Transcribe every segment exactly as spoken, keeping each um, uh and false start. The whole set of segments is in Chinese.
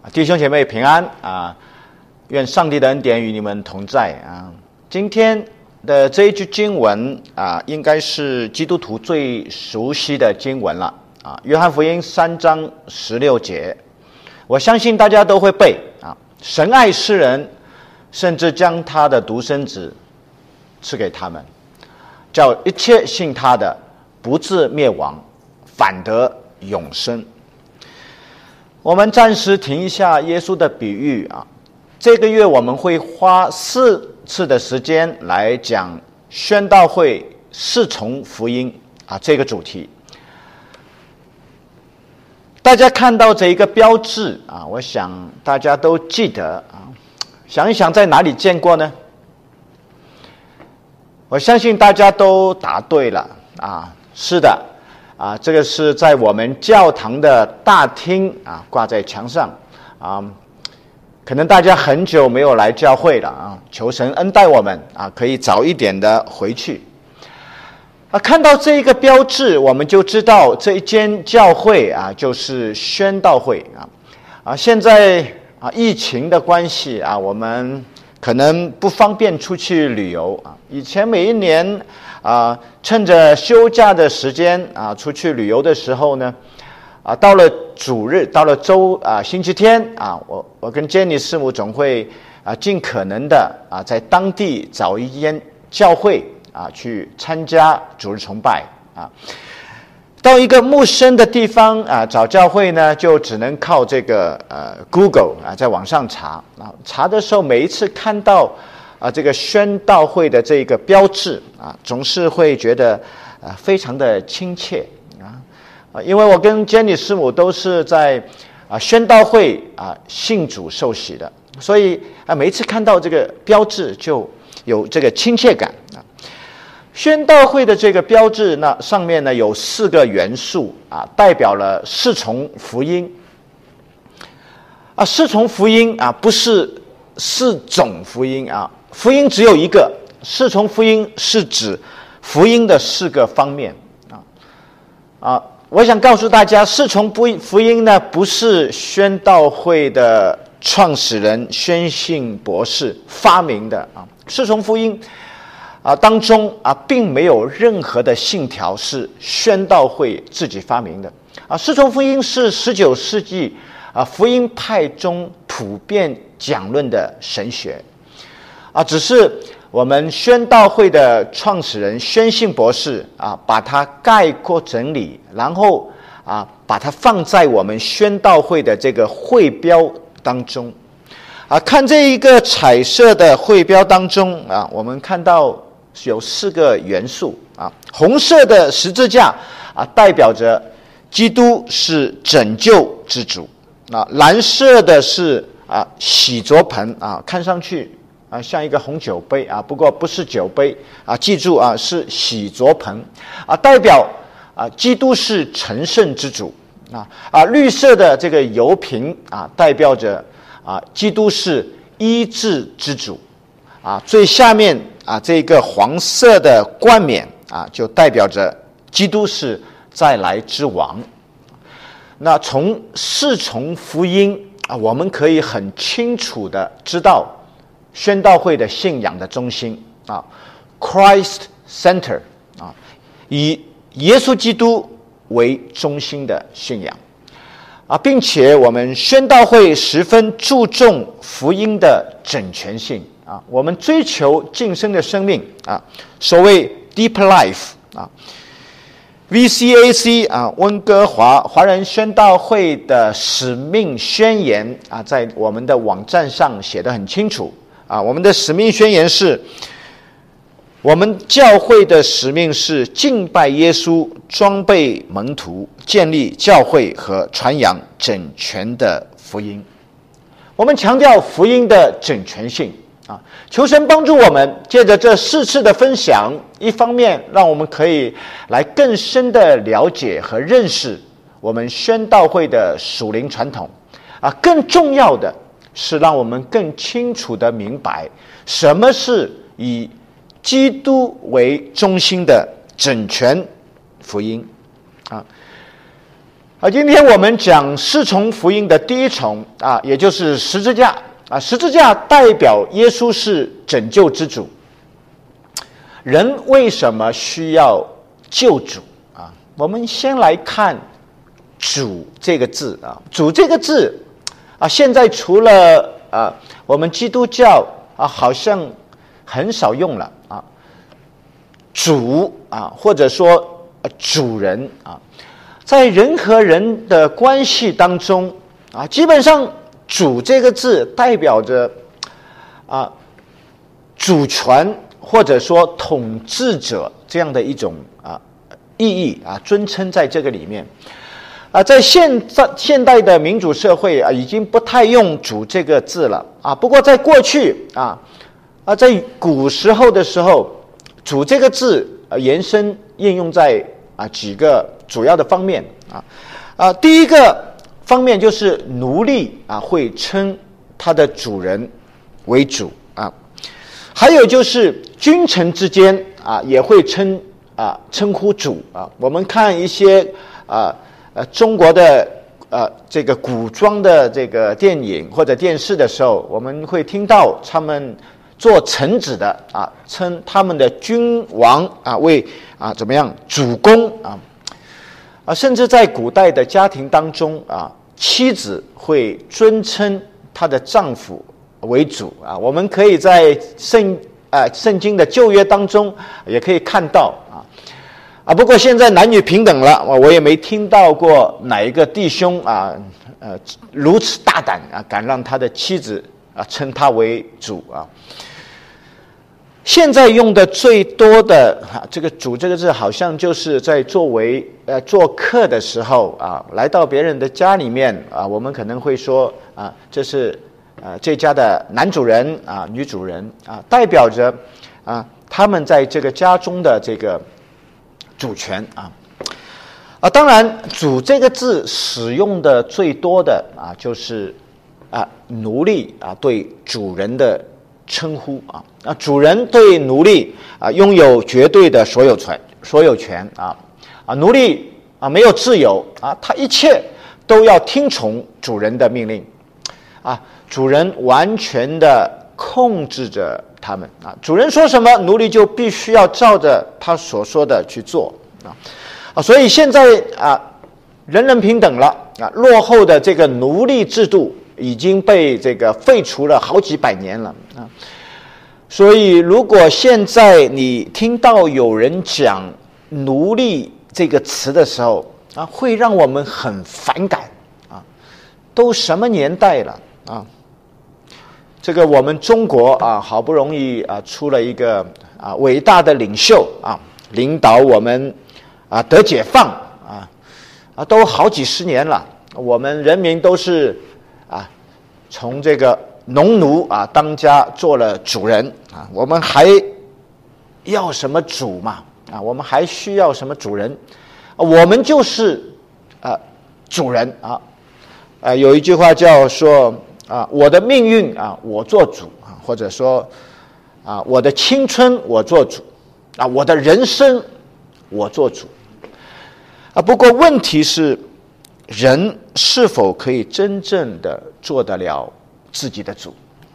弟兄姐妹平安啊！愿上帝的恩典与你们同在啊！今天的这一句经文啊，应该是基督徒最熟悉的经文了啊！约翰福音三章十六节，我相信大家都会背啊！神爱世人，甚至将他的独生子赐给他们，叫一切信他的不至灭亡，反得永生。我们暂时停一下耶稣的比喻啊，这个月我们会花四次的时间来讲宣道会四重福音啊这个主题。大家看到这一个标志啊，我想大家都记得啊，想一想在哪里见过呢？我相信大家都答对了啊，是的。啊，这个是在我们教堂的大厅啊，挂在墙上啊。可能大家很久没有来教会了啊，求神恩待我们啊，可以早一点的回去。啊，看到这一个标志，我们就知道这一间教会啊，就是宣道会啊。啊，现在啊，疫情的关系啊，我们可能不方便出去旅游啊。以前每一年啊，趁着休假的时间啊，出去旅游的时候呢，啊，到了主日，到了周啊星期天啊，我我跟 Jenny 师母总会啊尽可能的啊在当地找一间教会啊去参加主日崇拜啊。到一个陌生的地方啊找教会呢，就只能靠这个呃 Google 啊在网上查啊。查的时候，每一次看到啊，这个宣道会的这个标志啊，总是会觉得啊非常的亲切啊啊，因为我跟 Jenny 师母都是在啊宣道会啊信主受洗的，所以啊每一次看到这个标志就有这个亲切感啊。宣道会的这个标志，那上面呢有四个元素啊，代表了四重福音啊。四重福音啊，不是四种福音啊。福音只有一个，四重福音是指福音的四个方面啊啊！我想告诉大家，四重福音呢，不是宣道会的创始人宣信博士发明的啊。四重福音啊当中啊，并没有任何的信条是宣道会自己发明的啊。四重福音是十九世纪啊福音派中普遍讲论的神学。啊，只是我们宣道会的创始人宣信博士啊，把它概括整理，然后啊，把它放在我们宣道会的这个会标当中。啊，看这一个彩色的会标当中啊，我们看到有四个元素啊，红色的十字架啊，代表着基督是拯救之主啊，蓝色的是啊洗濯盆啊，看上去啊，像一个红酒杯啊，不过不是酒杯啊，记住啊，是洗濯盆啊，代表啊，基督是成圣之主啊啊，绿色的这个油瓶啊，代表着啊，基督是医治之主啊，最下面啊，这个黄色的冠冕啊，就代表着基督是再来之王。那从四重福音啊，我们可以很清楚的知道宣道会的信仰的中心啊 ，Christ Center 啊，以耶稣基督为中心的信仰啊，并且我们宣道会十分注重福音的整全性啊，我们追求晋升的生命啊，所谓 Deep Life 啊 ，V C A C 啊，温哥华华人宣道会的使命宣言啊，在我们的网站上写得很清楚。啊，我们的使命宣言是，我们教会的使命是敬拜耶稣，装备门徒，建立教会和传扬整全的福音。我们强调福音的整全性啊，求神帮助我们，借着这四次的分享，一方面让我们可以来更深的了解和认识我们宣道会的属灵传统啊，更重要的是让我们更清楚地明白什么是以基督为中心的整全福音啊。 好，今天我们讲四重福音的第一重啊，也就是十字架啊。十字架代表耶稣是拯救之主。人为什么需要救主啊？我们先来看“主”这个字啊，“主”这个字啊，现在除了啊我们基督教啊，好像很少用了啊。主啊，或者说、啊、主人啊。在人和人的关系当中啊，基本上“主”这个字代表着啊主权或者说统治者这样的一种啊意义啊尊称在这个里面啊。在现在现代的民主社会啊，已经不太用“主”这个字了啊。不过在过去啊啊，在古时候的时候，“主”这个字啊延伸应用在啊几个主要的方面啊，啊，第一个方面就是奴隶啊会称他的主人为主啊，还有就是君臣之间啊也会称啊称呼主啊。我们看一些啊呃中国的呃这个古装的这个电影或者电视的时候，我们会听到他们做臣子的啊称他们的君王啊为啊怎么样主公啊。啊，甚至在古代的家庭当中啊，妻子会尊称她的丈夫为主啊。我们可以在圣啊圣经的旧约当中也可以看到啊啊。不过现在男女平等了，我也没听到过哪一个弟兄啊呃如此大胆啊，敢让他的妻子啊称他为主啊。现在用的最多的啊，这个“主”这个字，好像就是在作为呃做客的时候啊，来到别人的家里面啊，我们可能会说啊，这是呃这家的男主人啊、女主人啊，代表着啊他们在这个家中的这个主权啊啊。当然，“主”这个字使用的最多的啊，就是啊奴隶啊对主人的称呼啊啊，主人对奴隶啊拥有绝对的所有权，所有权啊啊，奴隶啊没有自由啊，他一切都要听从主人的命令啊，主人完全的控制着他们啊，主人说什么，奴隶就必须要照着他所说的去做啊啊，所以现在啊人人平等了啊，落后的这个奴隶制度已经被这个废除了好几百年了啊，所以如果现在你听到有人讲奴隶这个词的时候啊，会让我们很反感啊，都什么年代了啊？这个我们中国啊，好不容易啊出了一个啊伟大的领袖啊，领导我们啊得解放啊啊，都好几十年了，我们人民都是啊，从这个农奴啊当家做了主人啊，我们还要什么主嘛？啊，我们还需要什么主人？啊、我们就是啊主人啊。啊，有一句话叫说啊，我的命运啊我做主啊，或者说啊我的青春我做主啊，我的人生我做主啊。不过问题是，人是否可以真正的做得了自己的主？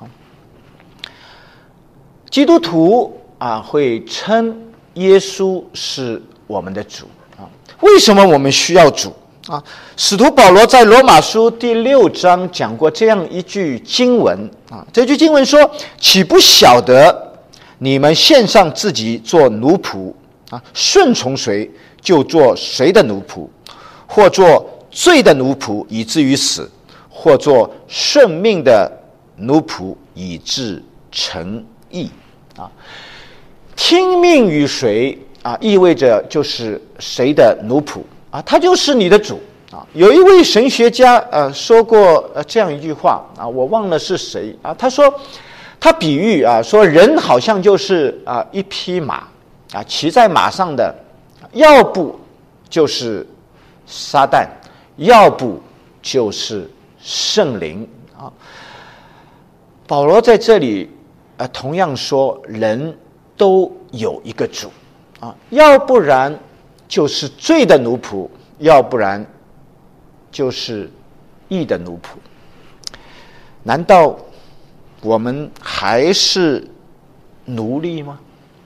基督徒啊会称耶稣是我们的主啊。为什么我们需要主啊？使徒保罗在罗马书第六章讲过这样一句经文啊，这句经文说：“岂不晓得你们献上自己做奴仆啊，顺从谁就做谁的奴仆，或做罪的奴仆以至于死，或做顺命的奴仆以致成义。”啊，听命于谁啊，意味着就是谁的奴仆啊，他就是你的主啊。有一位神学家呃说过呃这样一句话啊，我忘了是谁啊，他说他比喻啊说人好像就是啊一匹马啊，骑在马上的要不就是撒旦，要不就是圣灵啊。保罗在这里呃同样说，人都有一个主啊，要不然就是罪的奴仆，要不然就是义的奴仆。难道我们还是奴隶吗？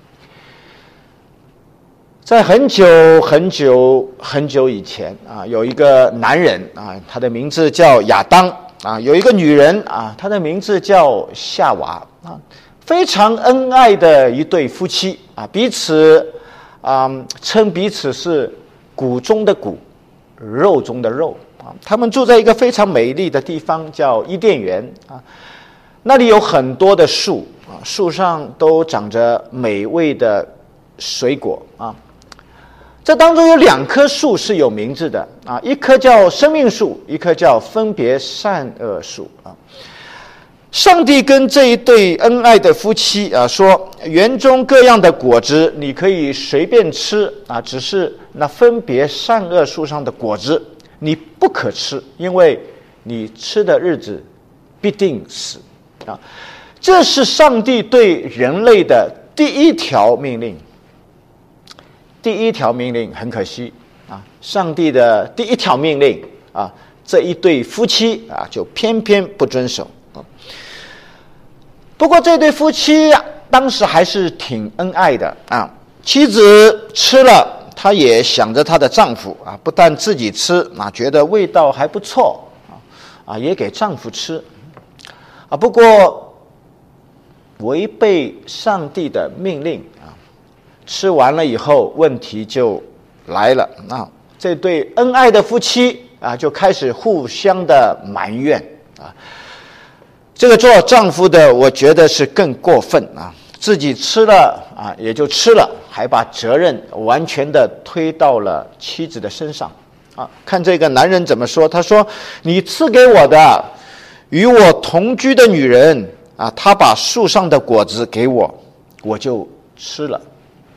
在很久很久很久以前啊，有一个男人啊，他的名字叫亚当啊，有一个女人啊，她的名字叫夏娃啊，非常恩爱的一对夫妻啊，彼此啊称彼此是骨中的骨，肉中的肉啊。他们住在一个非常美丽的地方，叫伊甸园啊，那里有很多的树啊，树上都长着美味的水果啊。这当中有两棵树是有名字的啊，一棵叫生命树，一棵叫分别善恶树啊。上帝跟这一对恩爱的夫妻啊说，园中各样的果子你可以随便吃啊，只是那分别善恶树上的果子你不可吃，因为你吃的日子必定死啊。这是上帝对人类的第一条命令。第一条命令很可惜啊，上帝的第一条命令啊，这一对夫妻啊就偏偏不遵守啊。不过这对夫妻啊，当时还是挺恩爱的啊。妻子吃了，她也想着她的丈夫啊，不但自己吃啊，觉得味道还不错啊，啊也给丈夫吃啊。不过违背上帝的命令。吃完了以后，问题就来了啊！这对恩爱的夫妻啊，就开始互相的埋怨啊。这个做丈夫的，我觉得是更过分啊！自己吃了啊，也就吃了，还把责任完全的推到了妻子的身上啊！看这个男人怎么说？他说：“你赐给我的，与我同居的女人啊，她把树上的果子给我，我就吃了。”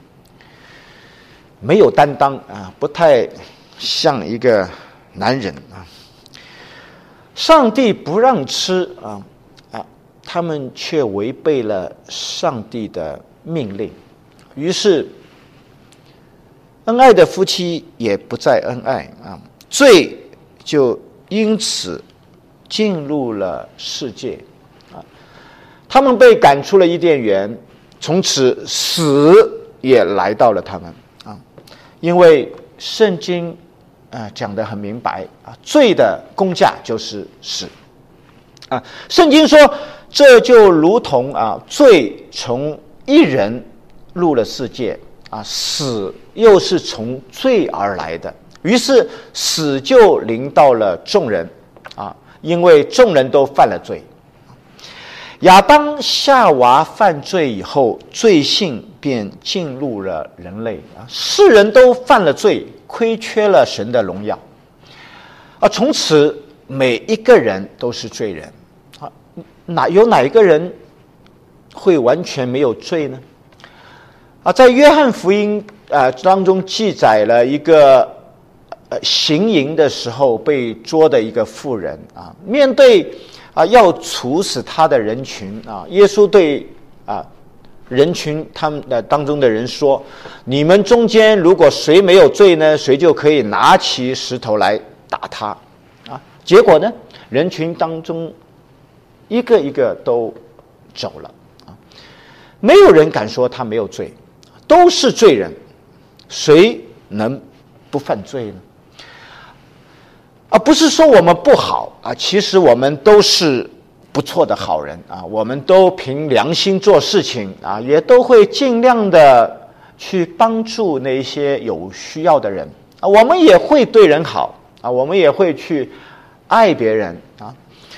没有担当啊，不太像一个男人啊。上帝不让吃啊啊，他们却违背了上帝的命令，于是恩爱的夫妻也不再恩爱啊，罪就因此进入了世界啊。他们被赶出了伊甸园，从此死也来到了他们。因为圣经啊、呃、讲得很明白啊，罪的工价就是死啊。圣经说，这就如同啊，罪从一人入了世界啊，死又是从罪而来的，于是死就临到了众人啊，因为众人都犯了罪。亚当夏娃犯罪以后，罪性便进入了人类啊，世人都犯了罪，亏缺了神的荣耀啊，从此每一个人都是罪人啊，哪有哪一个人会完全没有罪呢？啊，在约翰福音啊当中记载了一个呃行淫的时候被捉的一个妇人啊，面对啊，要处死他的人群啊！耶稣对啊人群他们的当中的人说：“你们中间如果谁没有罪呢，谁就可以拿起石头来打他。”啊，结果呢，人群当中一个一个都走了啊，没有人敢说他没有罪，都是罪人，谁能不犯罪呢？啊，不是说我们不好啊，其实我们都是不错的好人啊，我们都凭良心做事情啊，也都会尽量的去帮助那些有需要的人啊，我们也会对人好啊，我们也会去爱别人啊，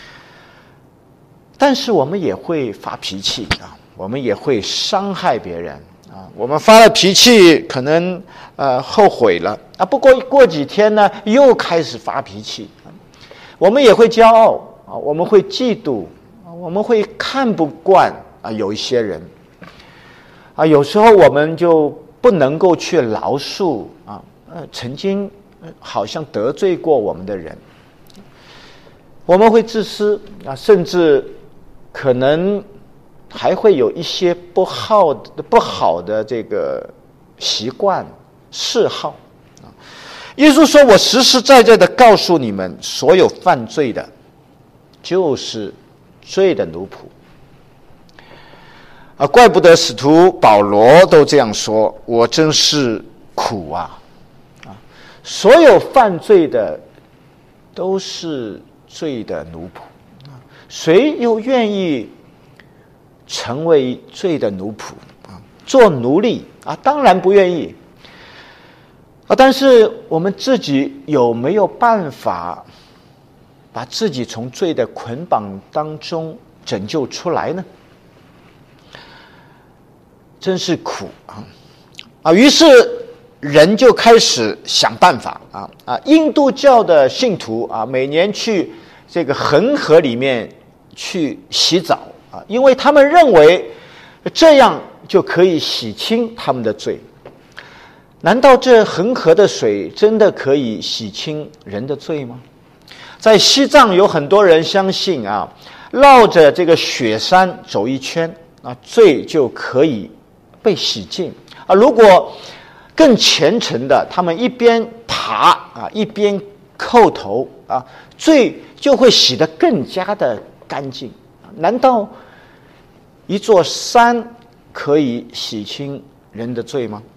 但是我们也会发脾气啊，我们也会伤害别人啊，我们发了脾气，可能呃后悔了啊，不过过几天呢，又开始发脾气。我们也会骄傲啊，我们会嫉妒啊，我们会看不惯啊，有一些人啊，有时候我们就不能够去饶恕啊，呃，曾经好像得罪过我们的人，我们会自私啊，甚至可能还会有一些不好的不好的这个习惯嗜好啊， 耶稣说：“我实实在在的告诉你们，所有犯罪的，就是罪的奴仆。”啊，怪不得使徒保罗都这样说：“我真是苦啊！”啊，所有犯罪的都是罪的奴仆。谁又愿意成为罪的奴仆啊？做奴隶啊？当然不愿意啊！但是我们自己有没有办法把自己从罪的捆绑当中拯救出来呢？真是苦啊！啊，于是人就开始想办法啊啊！印度教的信徒啊，每年去这个恒河里面去洗澡啊，因为他们认为这样就可以洗清他们的罪。难道这恒河的水真的可以洗清人的罪吗？在西藏有很多人相信啊，绕着这个雪山走一圈啊，罪就可以被洗净啊。如果更虔诚的，他们一边爬啊，一边叩头啊，罪就会洗得更加的干净。难道一座山可以洗清人的罪吗？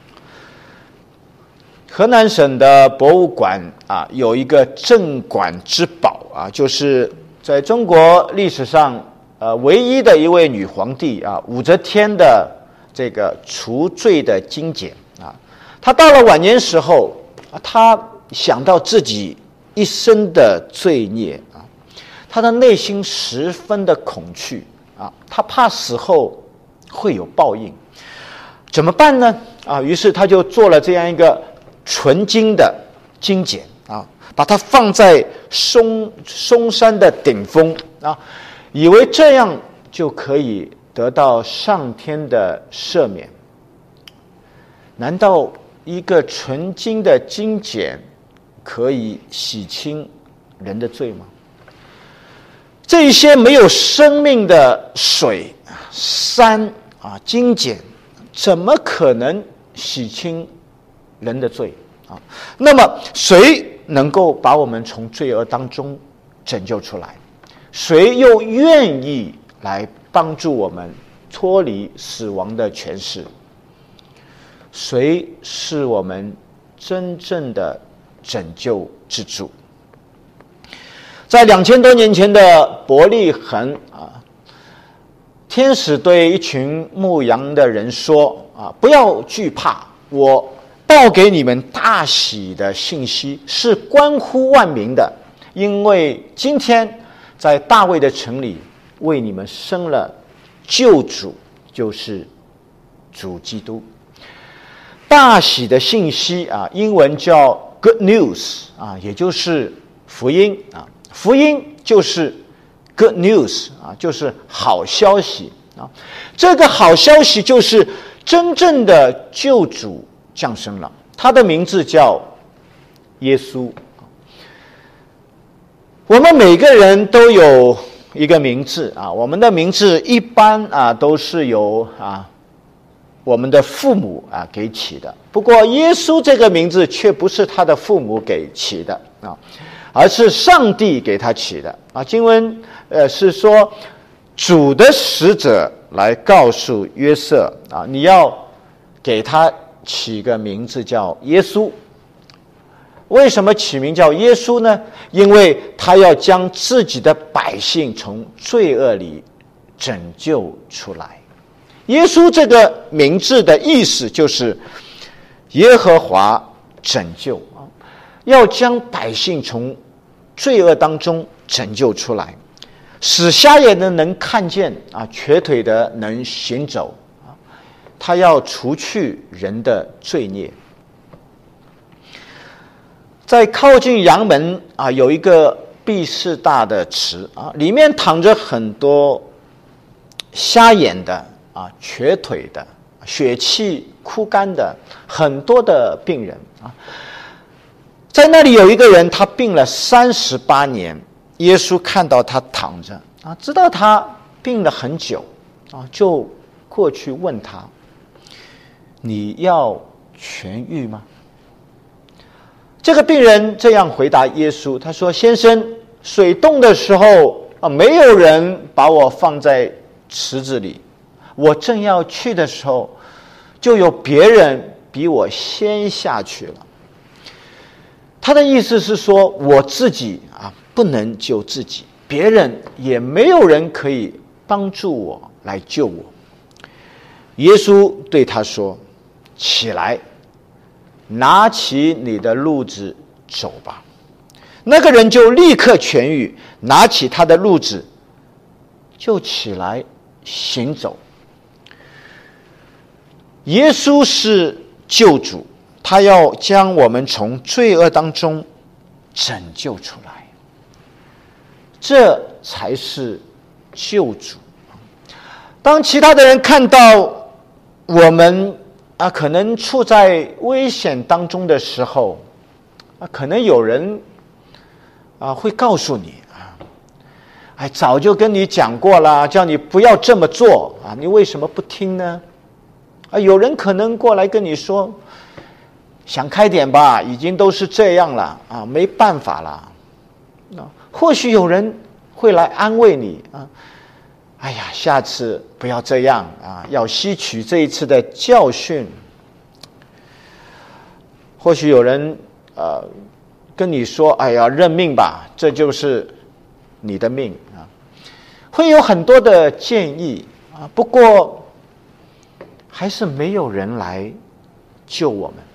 河南省的博物馆啊，有一个镇馆之宝啊，就是在中国历史上呃唯一的一位女皇帝啊，武则天的这个除罪的经简啊。她到了晚年时候啊，她想到自己一生的罪孽啊，她的内心十分的恐惧啊，她怕死后会有报应，怎么办呢？啊，于是她就做了这样一个纯金的金简啊，把它放在嵩嵩山的顶峰啊，以为这样就可以得到上天的赦免。难道一个纯金的金简可以洗清人的罪吗？这些没有生命的水、山啊、金简，怎么可能洗清人的罪啊？那么谁能够把我们从罪恶当中拯救出来？谁又愿意来帮助我们脱离死亡的权势？谁是我们真正的拯救之主？在两千多年前的伯利恒啊，天使对一群牧羊的人说啊，不要惧怕，我报给你们大喜的信息是关乎万民的，因为今天在大卫的城里为你们生了救主，就是主基督。大喜的信息啊，英文叫 good news 啊，也就是福音啊。福音就是 good news 啊，就是好消息啊。这个好消息就是真正的救主降生了，他的名字叫耶稣。我们每个人都有一个名字啊，我们的名字一般啊都是由啊我们的父母啊给起的。不过耶稣这个名字却不是他的父母给起的啊，而是上帝给他起的啊。经文呃是说，主的使者来告诉约瑟啊，你要给他起个名字叫耶稣。为什么起名叫耶稣呢？因为他要将自己的百姓从罪恶里拯救出来。耶稣这个名字的意思就是耶和华拯救啊，要将百姓从罪恶当中拯救出来，使瞎眼的能看见啊，瘸腿的能行走啊，他要除去人的罪孽。在靠近阳门啊，有一个毕士大的池啊，里面躺着很多瞎眼的啊、瘸腿的、血气枯干的很多的病人啊。在那里有一个人，他病了三十八年，耶稣看到他躺着啊，知道他病了很久啊，就过去问他：“你要痊愈吗？” 这个病人这样回答耶稣，他说：先生，水冻的时候啊，没有人把我放在池子里，我正要去的时候，就有别人比我先下去了。他的意思是说，我自己啊不能救自己，别人也没有人可以帮助我来救我。耶稣对他说：起来，拿起你的褥子走吧。那个人就立刻痊愈，拿起他的褥子就起来行走。耶稣是救主，他要将我们从罪恶当中拯救出来，这才是救主。当其他的人看到我们啊，可能处在危险当中的时候，啊，可能有人啊会告诉你啊，哎，早就跟你讲过了，叫你不要这么做啊，你为什么不听呢？啊，有人可能过来跟你说，想开点吧，已经都是这样了啊，没办法了。啊，或许有人会来安慰你啊，哎呀，下次不要这样啊，要吸取这一次的教训。或许有人呃跟你说，哎呀，认命吧，这就是你的命啊，会有很多的建议啊，不过还是没有人来救我们。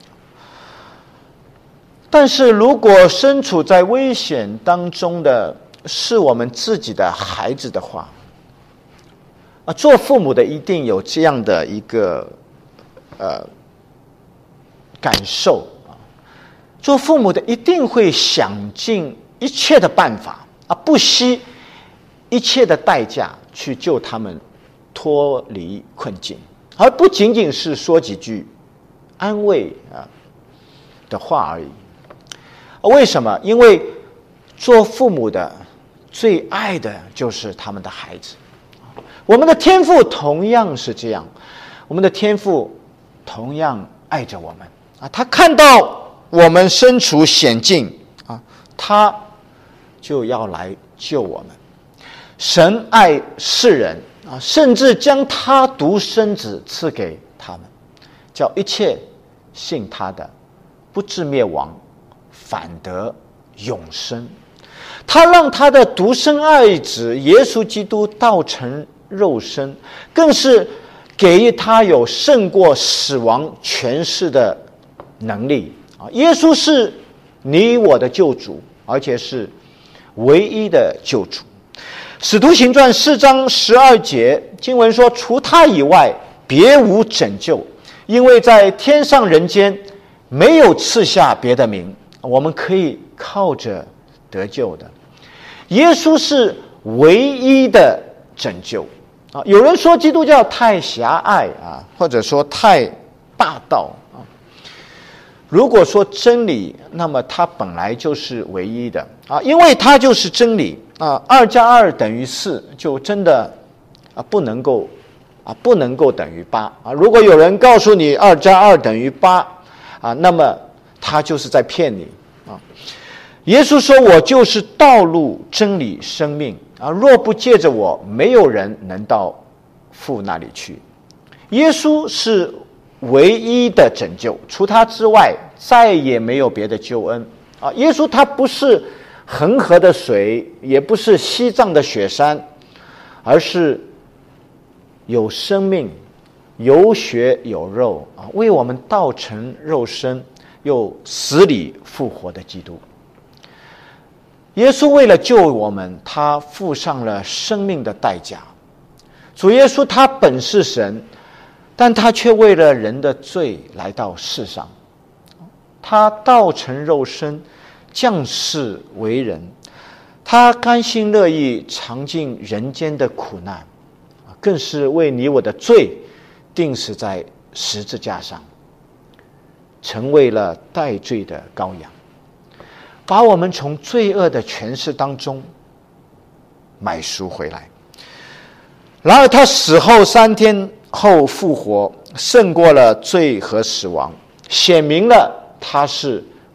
但是如果身处在危险当中的是我们自己的孩子的话，啊，做父母的一定有这样的一个呃感受啊，做父母的一定会想尽一切的办法啊，不惜一切的代价去救他们脱离困境，而不仅仅是说几句安慰啊的话而已。为什么？因为做父母的最爱的就是他们的孩子。我们的天父同样是这样，我们的天父同样爱着我们啊，他看到我们身处险境啊，他就要来救我们。神爱世人啊，甚至将他独生子赐给他们，叫一切信他的不至灭亡，反得永生。他让他的独生爱子耶稣基督道成肉身，更是给予他有胜过死亡权势的能力啊！耶稣是你我的救主，而且是唯一的救主。使徒行传四章十二节经文说：除他以外别无拯救，因为在天上人间没有赐下别的名，我们可以靠着得救的。耶稣是唯一的拯救啊！有人说基督教太狭隘啊，或者说太霸道啊。如果说真理，那么它本来就是唯一的啊，因为它就是真理啊。二加二等于四，就真的啊不能够啊不能够等于八啊。如果有人告诉你二加二等于八啊，那么他就是在骗你啊。耶稣说：我就是道路真理生命啊，若不借着我，没有人能到父那里去。耶稣是唯一的拯救，除他之外再也没有别的救恩啊！耶稣他不是恒河的水，也不是西藏的雪山，而是有生命、有血有肉啊，为我们道成肉身，又死里复活的基督。耶稣为了救我们，他付上了生命的代价。主耶稣他本是神，但他却为了人的罪来到世上，他道成肉身，降世为人，他甘心乐意尝尽人间的苦难，更是为你我的罪钉死在十字架上，成为了代罪的羔羊，把我们从罪恶的权势当中买赎回来。然而他死后三天后复活，胜过了罪和死亡，显明了他是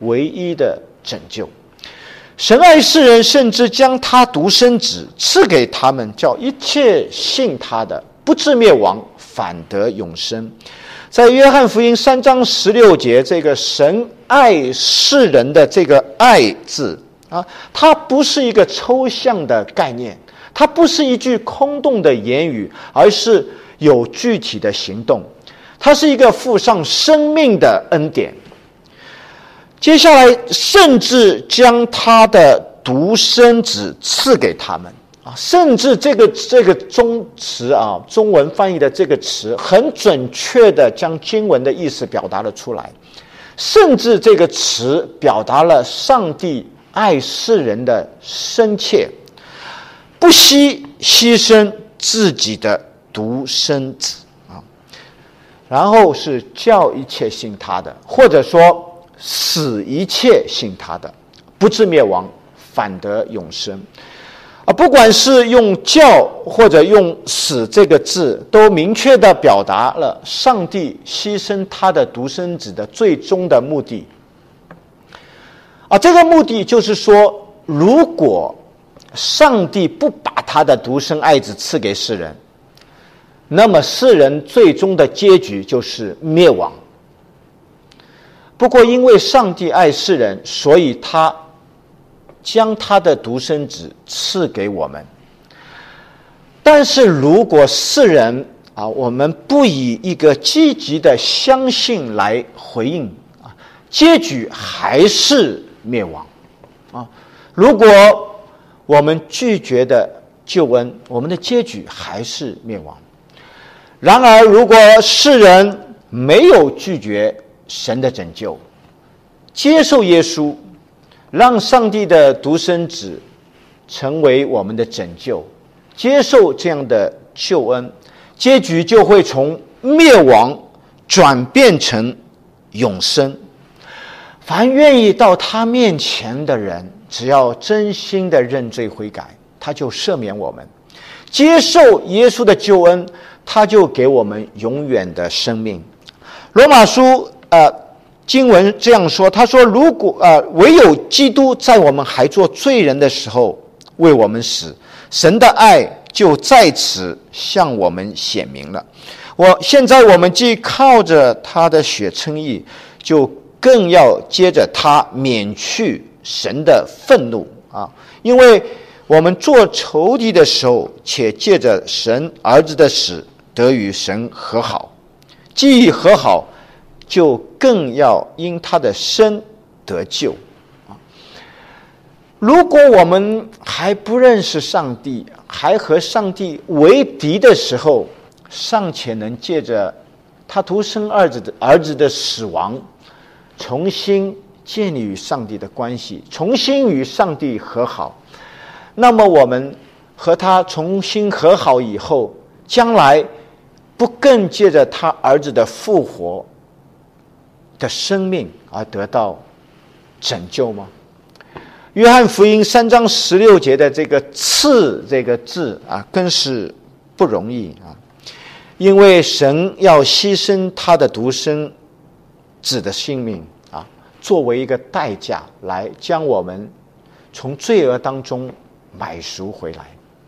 唯一的拯救。神爱世人，甚至将他独生子赐给他们，叫一切信他的不至灭亡，反得永生。在约翰福音三章十六节，这个神爱世人的这个爱字啊，它不是一个抽象的概念，它不是一句空洞的言语，而是有具体的行动，它是一个付上生命的恩典。接下来，甚至将他的独生子赐给他们啊，甚至这个这个中词啊，中文翻译的这个词，很准确的将经文的意思表达了出来。甚至这个词表达了上帝爱世人的深切，不惜牺牲自己的独生子啊，然后是叫一切信他的，或者说使一切信他的不至灭亡，反得永生啊。不管是用叫或者用使这个字，都明确地表达了上帝牺牲他的独生子的最终的目的啊。这个目的就是说，如果上帝不把他的独生爱子赐给世人，那么世人最终的结局就是灭亡。不过因为上帝爱世人，所以他将他的独生子赐给我们。但是如果世人啊，我们不以一个积极的相信来回应啊，结局还是灭亡啊。如果我们拒绝的救恩，我们的结局还是灭亡。然而如果世人没有拒绝神的拯救，接受耶稣，让上帝的独生子成为我们的拯救，接受这样的救恩，结局就会从灭亡转变成永生。凡愿意到他面前的人，只要真心的认罪悔改，他就赦免我们，接受耶稣的救恩，他就给我们永远的生命。罗马书呃经文这样说，他说如果呃唯有基督在我们还做罪人的时候为我们死，神的爱就在此向我们显明了。我现在我们既靠着他的血称义，就更要接着他免去神的愤怒啊！因为我们做仇敌的时候，且借着神儿子的死得与神和好，既已和好，就更要因他的生得救啊！如果我们还不认识上帝，还和上帝为敌的时候，尚且能借着他独生儿子的儿子的死亡，重新建立与上帝的关系，重新与上帝和好，那么我们和他重新和好以后，将来不更借着他儿子的复活的生命而得到拯救吗？约翰福音三章十六节的这个赐这个字啊，更是不容易啊，因为神要牺牲他的独生子的性命啊，作为一个代价来将我们从罪恶当中买赎回来，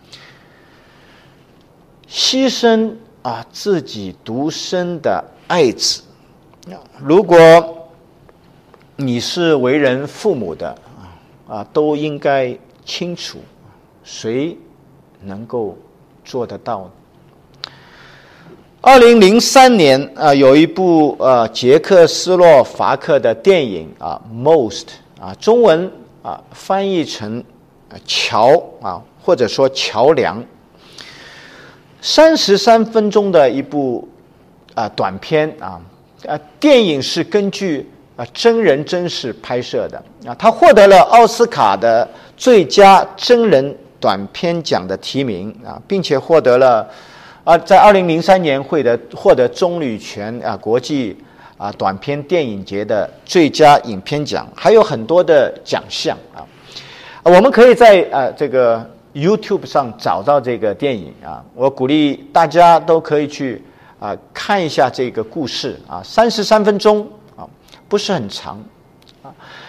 牺牲啊自己独生的爱子。如果你是为人父母的啊，都应该清楚，谁能够做得到？二零零三年啊，有一部呃捷克斯洛伐克的电影啊 ，Most 啊，中文啊翻译成桥啊，或者说桥梁，三十三分钟的一部啊短片啊。呃，电影是根据啊真人真事拍摄的啊，他获得了奥斯卡的最佳真人短片奖的提名啊，并且获得了啊在二零零三年会的获得棕榈泉啊国际啊短片电影节的最佳影片奖，还有很多的奖项啊。我们可以在呃这个 YouTube 上找到这个电影啊，我鼓励大家都可以去。啊，看一下这个故事啊，三十三分钟啊，不是很长啊。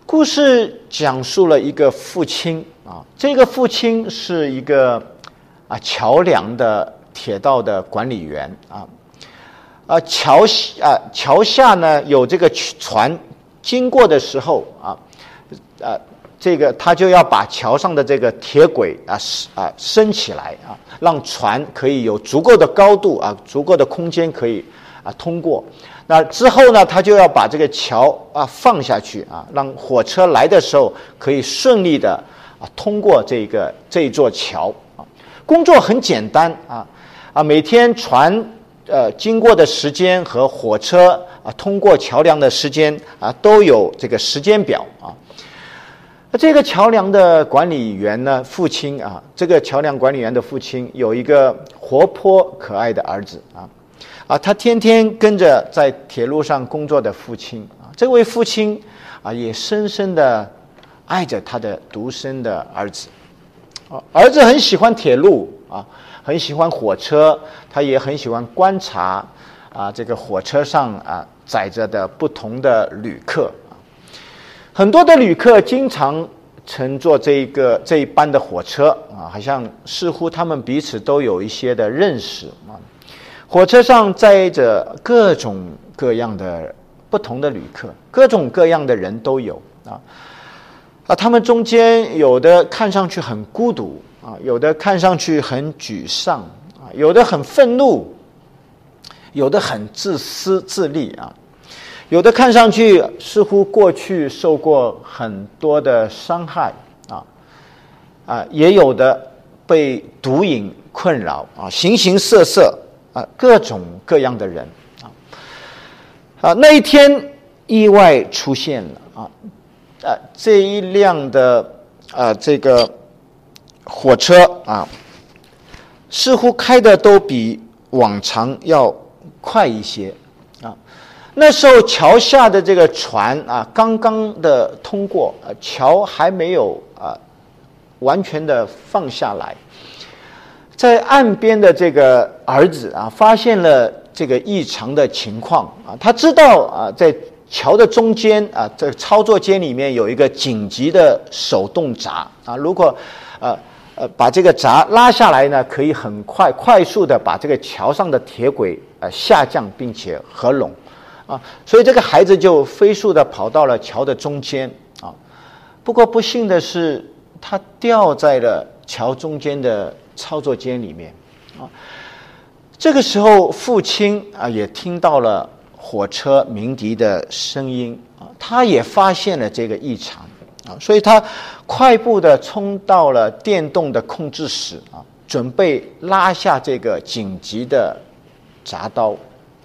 故事讲述了一个父亲啊，这个父亲是一个啊桥梁的铁道的管理员啊，啊桥啊桥下呢有这个船经过的时候啊，啊这个他就要把桥上的这个铁轨啊啊升起来啊，让船可以有足够的高度啊，足够的空间可以啊通过。那之后呢，他就要把这个桥啊放下去啊，让火车来的时候可以顺利的啊通过这个这一座桥啊。工作很简单啊啊，每天船呃经过的时间和火车啊通过桥梁的时间啊都有这个时间表啊。这个桥梁的管理员呢，父亲啊，这个桥梁管理员的父亲有一个活泼可爱的儿子啊。啊，他天天跟着在铁路上工作的父亲啊，这位父亲啊，也深深的爱着他的独生的儿子。啊，儿子很喜欢铁路啊，很喜欢火车，他也很喜欢观察啊，这个火车上啊载着的不同的旅客啊，很多的旅客经常乘坐这一个这一班的火车啊，好像似乎他们彼此都有一些的认识啊。火车上载着各种各样的不同的旅客，各种各样的人都有啊啊，他们中间有的看上去很孤独啊，有的看上去很沮丧啊，有的很愤怒，有的很自私自利啊，有的看上去似乎过去受过很多的伤害啊啊，也有的被毒瘾困扰啊，形形色色。啊，各种各样的人啊，啊，那一天意外出现了啊，啊，这一辆的啊这个火车啊，似乎开的都比往常要快一些啊。那时候桥下的这个船啊，刚刚的通过，啊，桥还没有啊完全的放下来。在岸边的这个儿子啊，发现了这个异常的情况啊，他知道啊，在桥的中间啊，这个操作间里面有一个紧急的手动闸啊，如果呃呃把这个闸拉下来呢，可以很快快速的把这个桥上的铁轨呃下降并且合拢啊，所以这个孩子就飞速的跑到了桥的中间啊，不过不幸的是，他掉在了桥中间的操作间里面啊，这个时候父亲啊也听到了火车鸣笛的声音啊，他也发现了这个异常啊，所以他快步的冲到了电动的控制室啊，准备拉下这个紧急的闸刀。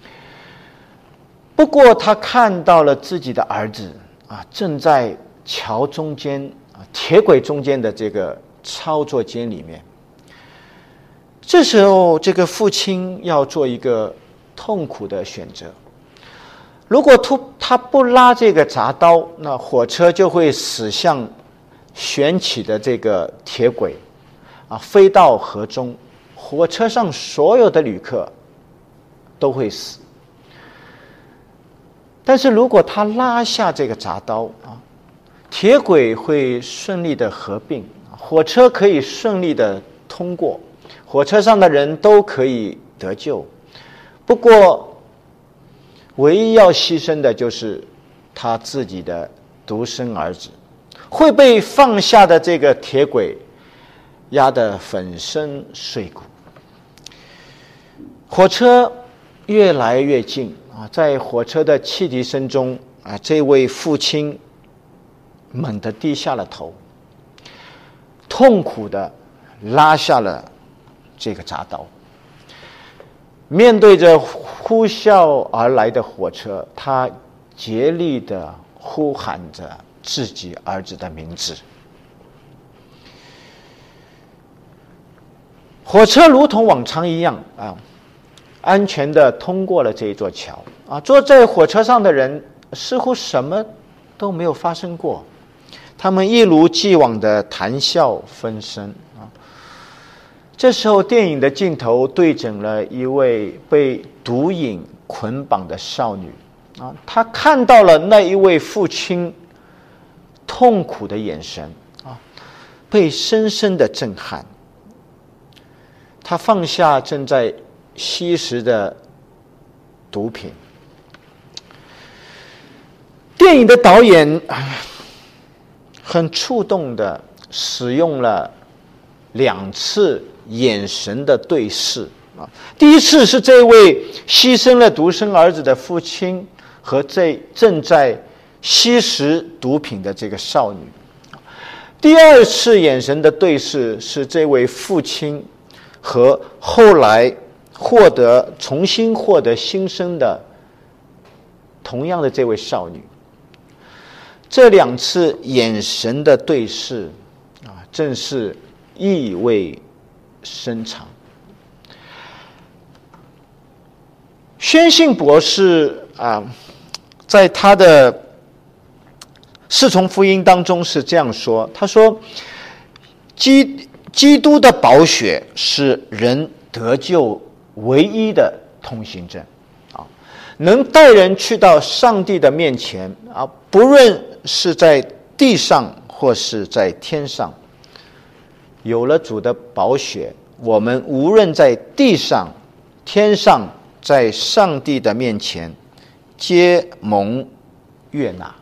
不过他看到了自己的儿子啊，正在桥中间啊铁轨中间的这个操作间里面。这时候，这个父亲要做一个痛苦的选择。如果他不拉这个闸刀，那火车就会驶向旋起的这个铁轨，啊，飞到河中，火车上所有的旅客都会死。但是如果他拉下这个闸刀啊，铁轨会顺利的合并，火车可以顺利的通过。火车上的人都可以得救，不过唯一要牺牲的就是他自己的独生儿子，会被放下的这个铁轨压得粉身碎骨。火车越来越近啊，在火车的汽笛声中啊，这位父亲猛地低下了头，痛苦地拉下了这个闸刀。面对着呼啸而来的火车，他竭力地呼喊着自己儿子的名字。火车如同往常一样啊，安全地通过了这一座桥啊。坐在火车上的人似乎什么都没有发生过，他们一如既往地谈笑风生啊。这时候，电影的镜头对准了一位被毒瘾捆绑的少女啊，她看到了那一位父亲痛苦的眼神啊，被深深的震撼。他放下正在吸食的毒品。电影的导演很触动的使用了两次眼神的对视啊，第一次是这位牺牲了独生儿子的父亲和这正在吸食毒品的这个少女。第二次眼神的对视是这位父亲和后来获得重新获得新生的同样的这位少女。这两次眼神的对视啊，正是意味深长。宣信博士啊，在他的四重福音当中是这样说，他说基基督的宝血是人得救唯一的通行证啊，能带人去到上帝的面前啊，不论是在地上或是在天上。有了主的宝血，我们无论在地上、天上，在上帝的面前皆蒙悦纳。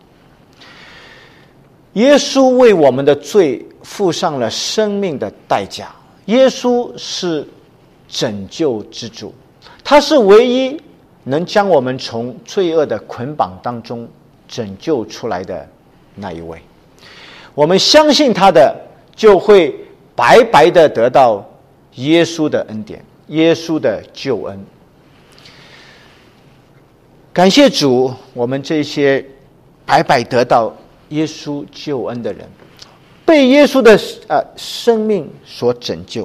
耶稣为我们的罪付上了生命的代价。耶稣是拯救之主，他是唯一能将我们从罪恶的捆绑当中拯救出来的那一位。我们相信他的，就会白白的得到耶稣的恩典，耶稣的救恩。感谢主，我们这些白白得到耶稣救恩的人，被耶稣的呃生命所拯救。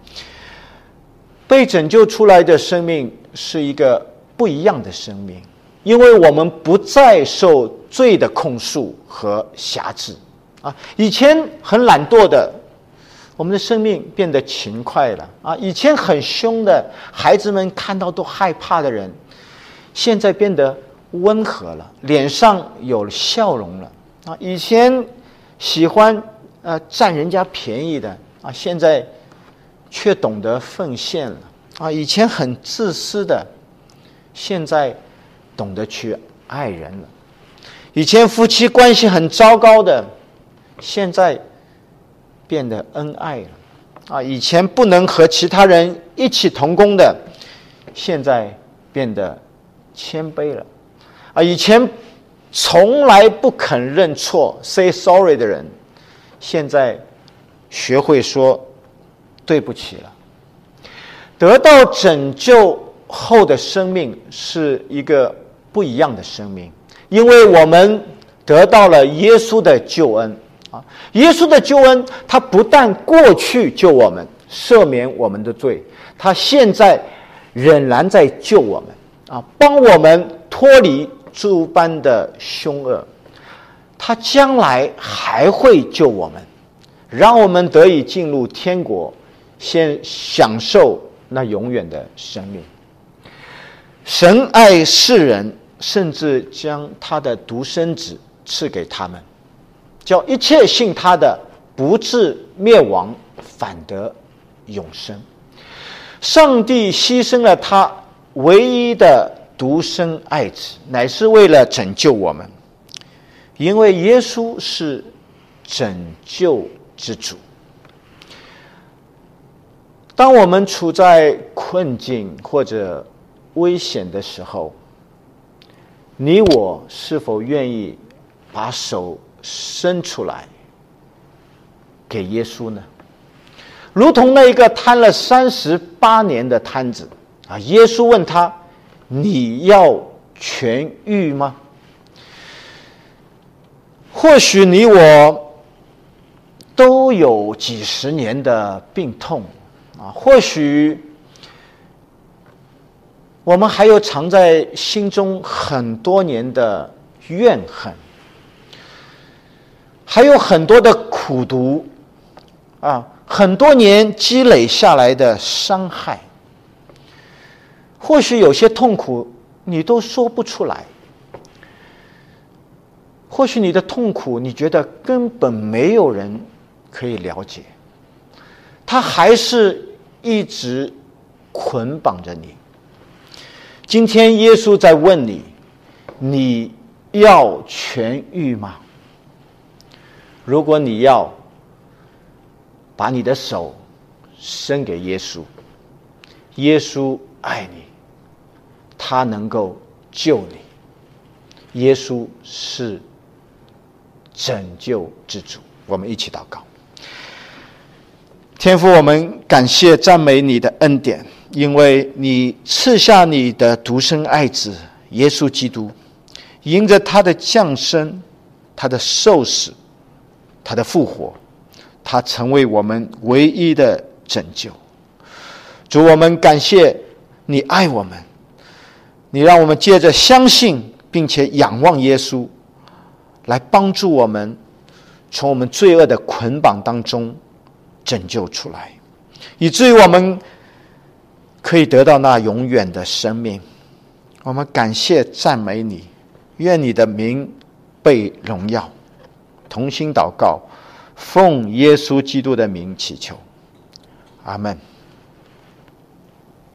被拯救出来的生命是一个不一样的生命，因为我们不再受罪的控诉和辖制啊。以前很懒惰的，我们的生命变得勤快了啊。以前很凶的，孩子们看到都害怕的人，现在变得温和了，脸上有了笑容了啊。以前喜欢呃占人家便宜的啊，现在却懂得奉献了啊。以前很自私的，现在懂得去爱人了。以前夫妻关系很糟糕的，现在变得恩爱了啊。以前不能和其他人一起同工的，现在变得谦卑了啊。以前从来不肯认错 say sorry 的人，现在学会说对不起了。得到拯救后的生命是一个不一样的生命，因为我们得到了耶稣的救恩啊。耶稣的救恩，他不但过去救我们，赦免我们的罪，他现在仍然在救我们啊，帮我们脱离诸般的凶恶。他将来还会救我们，让我们得以进入天国，先享受那永远的生命。神爱世人，甚至将他的独生子赐给他们，叫一切信他的不至灭亡，反得永生。上帝牺牲了他唯一的独生爱子，乃是为了拯救我们，因为耶稣是拯救之主。当我们处在困境或者危险的时候，你我是否愿意把手伸出来给耶稣呢？如同那一个瘫了三十八年的瘫子啊，耶稣问他：你要痊愈吗？或许你我都有几十年的病痛啊，或许我们还有藏在心中很多年的怨恨，还有很多的苦毒啊，很多年积累下来的伤害。或许有些痛苦你都说不出来， 或许你的痛苦，你觉得根本没有人可以了解，它还是一直捆绑着你。今天耶稣在问你，你要痊愈吗？如果你要，把你的手伸给耶稣，耶稣爱你，他能够救你，耶稣是拯救之主。我们一起祷告。天父，我们感谢赞美你的恩典，因为你赐下你的独生爱子耶稣基督，因着他的降生，他的受死，他的复活，他成为我们唯一的拯救。主，我们感谢你爱我们，你让我们借着相信并且仰望耶稣，来帮助我们从我们罪恶的捆绑当中拯救出来，以至于我们可以得到那永远的生命。我们感谢赞美你，愿你的名被荣耀。同心祷告，奉耶稣基督的名祈求，阿们。